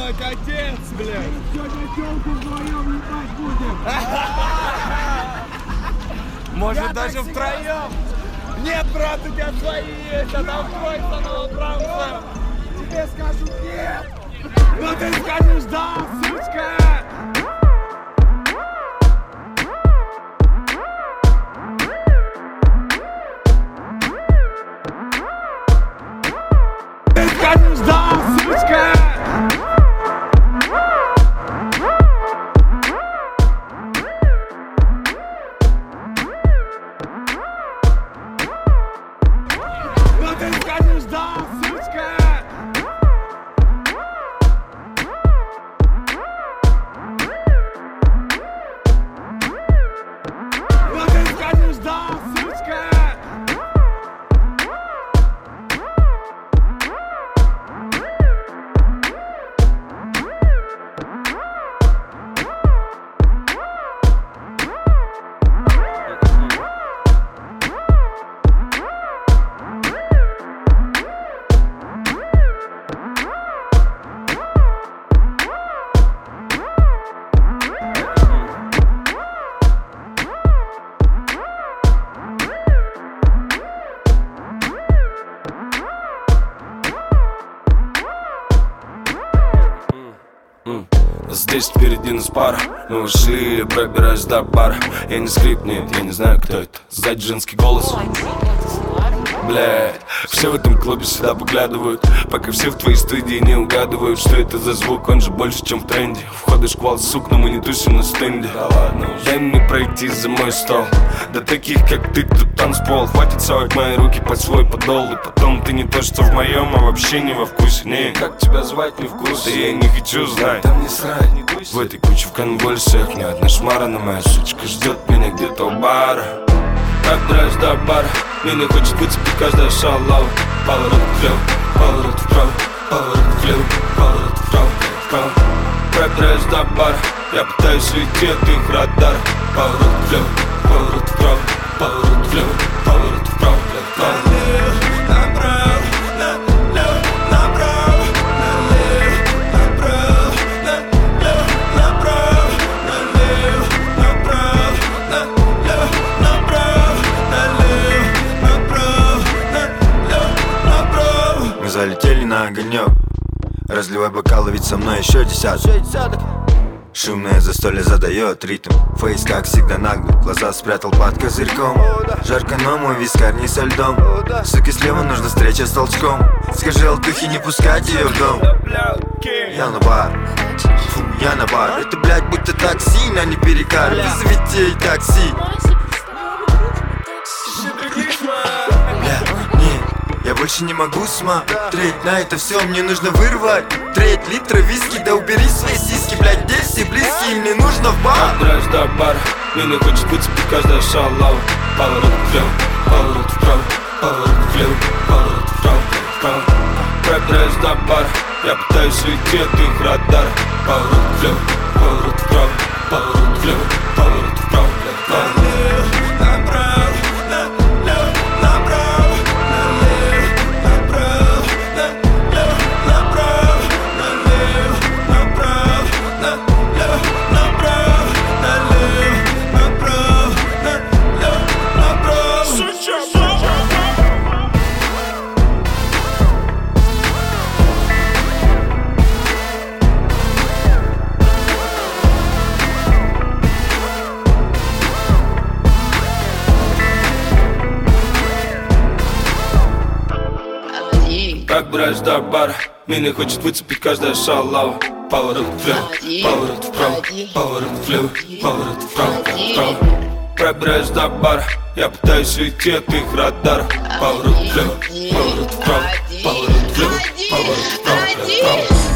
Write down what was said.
делать, отец, блядь? Сегодня тёлку вдвоем ебать будем. Может, даже втроем? Нет, брат, у тебя свои есть, а там твой новобранца. Тебе скажу нет. Ну ты скажешь да, сучка! Ты скажешь да, сучка! Ну ты скажешь да, сучка! Ну ты скажешь да, сучка! Здесь впереди нас пара. Мы ушли, пробираюсь до бара. Я не скрип, нет, я не знаю, кто это. Сзади женский голос. Блядь, все в этом клубе сюда поглядывают, пока все в твоей студии не угадывают, что это за звук, он же больше, чем в тренде. Входы шквал, сук, но мы не тусим на стенде. Да ладно, дай мне пройти за мой стол. Да таких, как ты, тут танцпол. Хватит совать мои руки под свой подол. И потом ты не то, что в моем, а вообще не во вкусе. Не, как тебя звать, не вкус. Да я не хочу знать, там не срать. В этой куче в конвульсиях ни одна шмара, но моя сучка ждет меня где-то у бара. Пробираюсь до бара, меня хочет выцепить каждая шалава. Поворот влево, поворот вправо, поворот влево, поворот вправо, вправо. Пробираюсь до бара, я пытаюсь уйти от их радара. Поворот влево, поворот вправо, поворот влево, поворот вправо, вправо. Направо, налево, направо, налево, направо, налево, направо, налево, направо, налево, направо, налево, направо. Мы залетели на огонек. Разливай бокалы, ведь со мной еще десяток. Шумное застолье задает ритм. Фейс, как всегда, наглый. Глаза спрятал под козырьком. Жарко, но мой вискарь не со льдом. Суки, слева нужна встреча с толчком. Скажи алтухе не пускать ее в дом. Я на бар, фу, я на бар. Это, блядь, будто такси, а не перекар. Вызовите ей такси. Бля, не, я больше не могу смотреть на это все, мне нужно вырвать треть литра виски, да убери свои сиськи, блядь, здесь все близкие, мне нужно в бар. Пробираюсь до бара, меня хочет выцепить каждая шалава. Поворот влево, поворот вправо, поворот влево, поворот вправо, вправо. Пробираюсь до бара, я пытаюсь уйти от их радара. Поворот влево, поворот вправо, поворот влево, поворот вправо, вправо. Пробираюсь до бара, меня хочет выцепить каждая шалава. Поворот влево, поворот вправо, поворот влево, поворот вправо, вправо. Пробираюсь до бара, я пытаюсь уйти от их радара. Поворот влево, поворот вправо, поворот влево, поворот вправо, вправо.